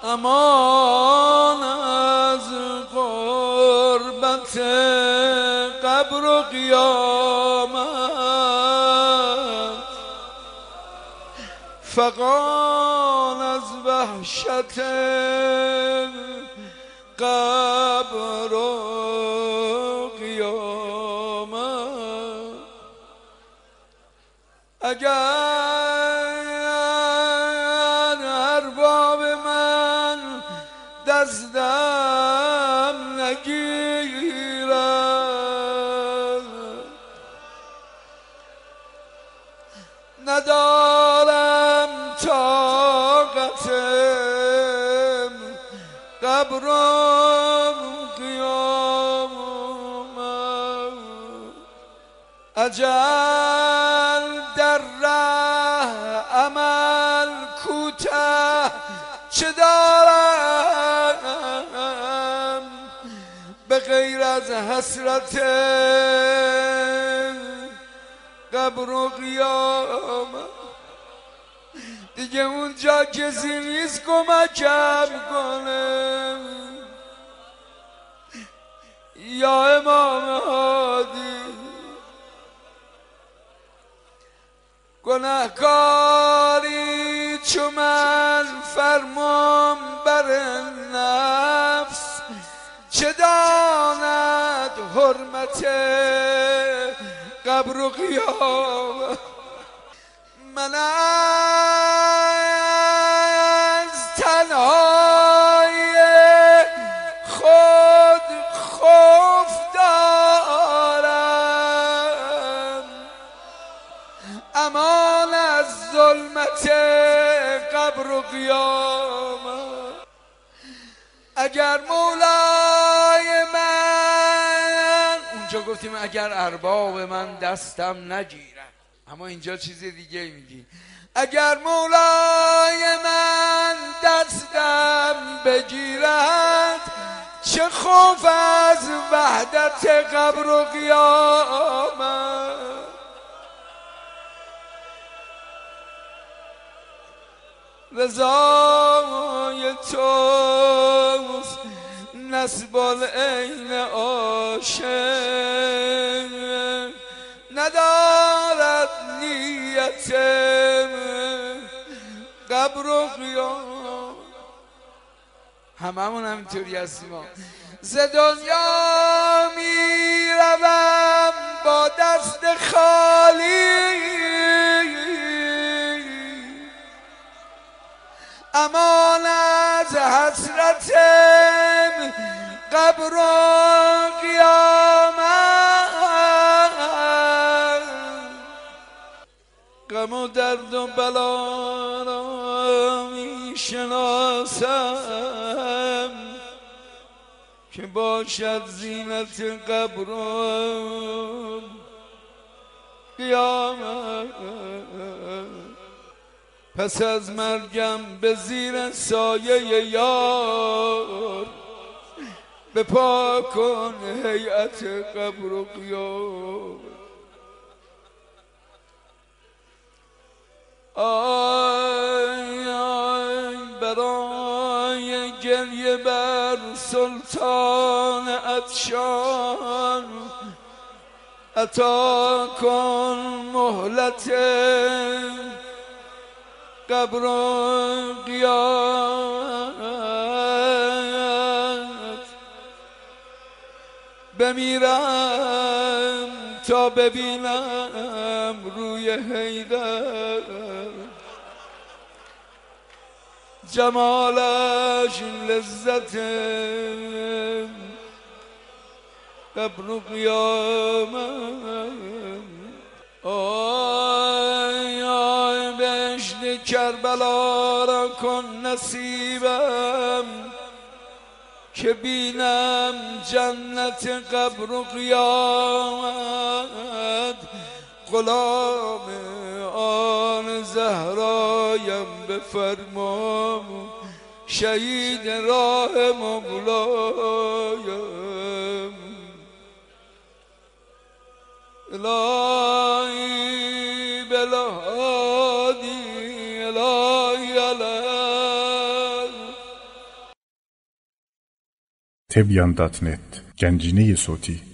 امان از غربت قبر و قیامت، فغان از وحشت قبر و قیامت. اگر ارباب من دستم نگیرد، ندارم طاقت قبر و قیامت. اجل در ره عمل کوته چه دارم به غیر از حسرت قبر و قیامت. دیگه اونجا کسی نیست کمکم کنه یا امام هادی. گناهکاری چو من فرمان بر نفس، چه داند حرمت قبر و قیامت. من از تنهای خود خوف دارم، امان از ظلمت قبر و قیامت. اگر مولای من، اونجا گفتیم اگر ارباب من دستم نگیرد، اما اینجا چیز دیگه میگی. اگر مولای من دستم بگیرد، چه خوف از وحدت قبر و قیامت. رضای توست نصب العین عاشق، ندارد نیت قبر و قیامت. هممون همینطوری هستیم. ز دنیا می روم با دست خالی، امان از حسرت قبر و قیامت. غم و درد و بلا را می شناسم که باشد زینت قبر و قیامت. پس از مرگم به زیر سایه یار، بپا کن هیئت قبر و قیامت. آی آی برای گریه بر سلطان عطشان، عطا کن مهلت قبر و قیامت. بمیرم تا ببینم روی حیدر، جمالش لذت قبر و قیامت. آی آی بهشت کربلا را کن نصیبم که بینم جنت قبر و قیامت. غلام آن زهرایم بفرما، شهید راه مولایم. الهی بلادی الهی الهی تبیان.net گنجینه صوتی